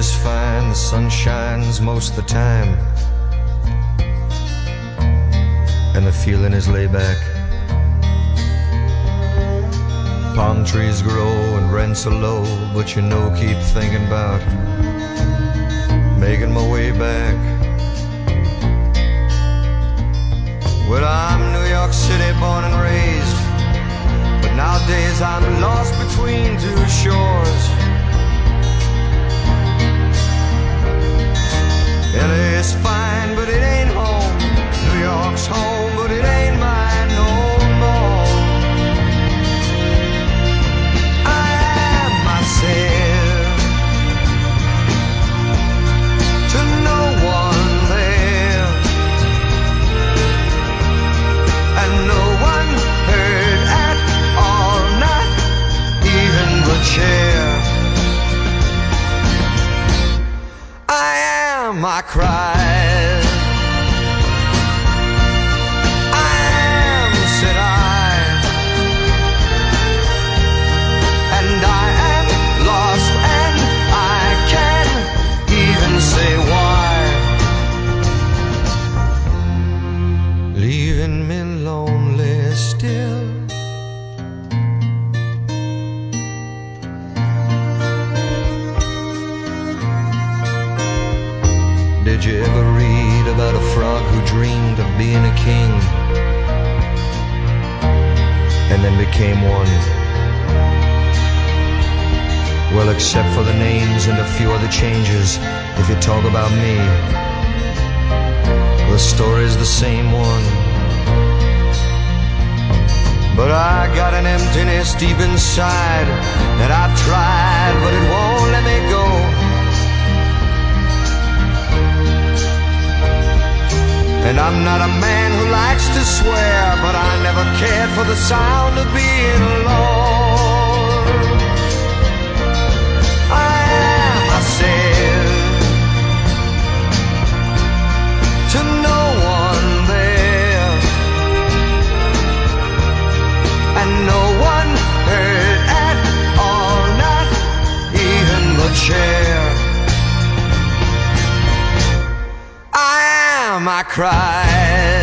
is fine, the sun shines most of the time, and the feeling is laid back. Palm trees grow and rents are low, but you know, keep thinking about making my way back. Well, I'm New York City born and raised, but nowadays I'm lost between two shores. LA's fine, but it ain't home. New York's home, but it ain't mine no more. I am myself to no one there, and no one heard at all, not even the chair. I cried, I am, said I, and I am lost, and I can't even say why, leaving me lonely still. Did you ever read about a frog who dreamed of being a king and then became one? Well, except for the names and a few other changes, if you talk about me, the story's the same one. But I got an emptiness deep inside that I've tried, but it won't let me go. And I'm not a man who likes to swear, but I never cared for the sound of being alone. I am myself to no one there, and no one heard at all, not even the chair. I cried.